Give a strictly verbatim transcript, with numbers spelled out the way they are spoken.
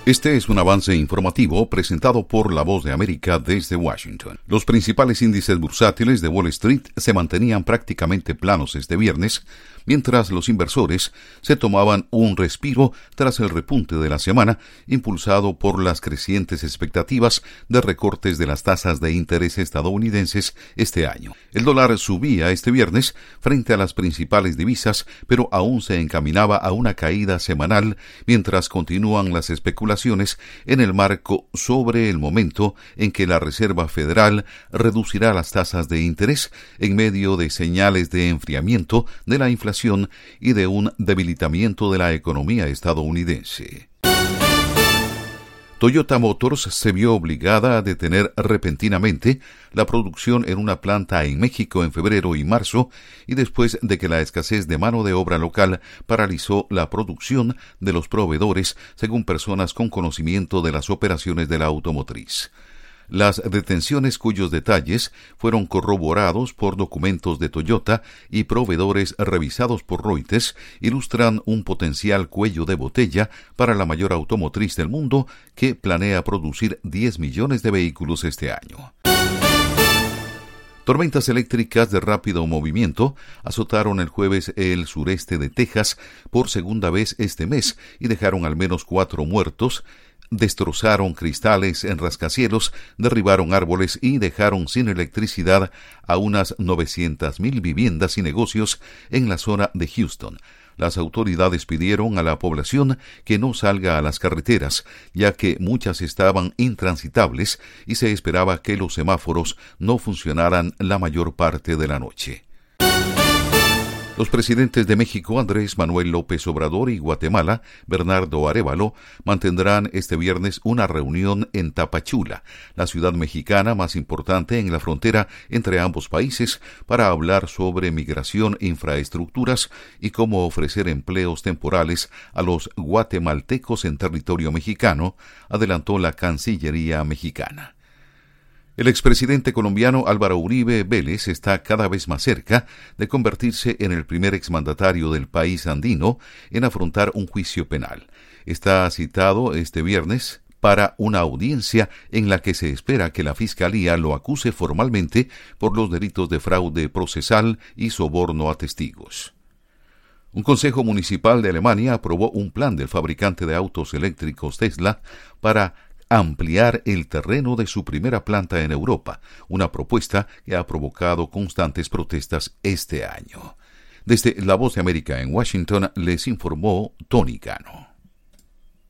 Este es un avance informativo presentado por La Voz de América desde Washington. Los principales índices bursátiles de Wall Street se mantenían prácticamente planos este viernes, mientras los inversores se tomaban un respiro tras el repunte de la semana, impulsado por las crecientes expectativas de recortes de las tasas de interés estadounidenses este año. El dólar subía este viernes frente a las principales divisas, pero aún se encaminaba a una caída semanal, mientras continúan las especulaciones en el marco sobre el momento en que la Reserva Federal reducirá las tasas de interés en medio de señales de enfriamiento de la inflación y de un debilitamiento de la economía estadounidense. Toyota Motors se vio obligada a detener repentinamente la producción en una planta en México en febrero y marzo, y después de que la escasez de mano de obra local paralizó la producción de los proveedores, según personas con conocimiento de las operaciones de la automotriz. Las detenciones, cuyos detalles fueron corroborados por documentos de Toyota y proveedores revisados por Reuters, ilustran un potencial cuello de botella para la mayor automotriz del mundo, que planea producir diez millones de vehículos este año. Tormentas eléctricas de rápido movimiento azotaron el jueves el sureste de Texas por segunda vez este mes y dejaron al menos cuatro muertos. Destrozaron cristales en rascacielos, derribaron árboles y dejaron sin electricidad a unas novecientas mil viviendas y negocios en la zona de Houston. Las autoridades pidieron a la población que no salga a las carreteras, ya que muchas estaban intransitables y se esperaba que los semáforos no funcionaran la mayor parte de la noche. Los presidentes de México, Andrés Manuel López Obrador, y Guatemala, Bernardo Arévalo, mantendrán este viernes una reunión en Tapachula, la ciudad mexicana más importante en la frontera entre ambos países, para hablar sobre migración, infraestructuras y cómo ofrecer empleos temporales a los guatemaltecos en territorio mexicano, adelantó la Cancillería mexicana. El expresidente colombiano Álvaro Uribe Vélez está cada vez más cerca de convertirse en el primer exmandatario del país andino en afrontar un juicio penal. Está citado este viernes para una audiencia en la que se espera que la Fiscalía lo acuse formalmente por los delitos de fraude procesal y soborno a testigos. Un consejo municipal de Alemania aprobó un plan del fabricante de autos eléctricos Tesla para ampliar el terreno de su primera planta en Europa, una propuesta que ha provocado constantes protestas este año. Desde La Voz de América en Washington les informó Tony Cano.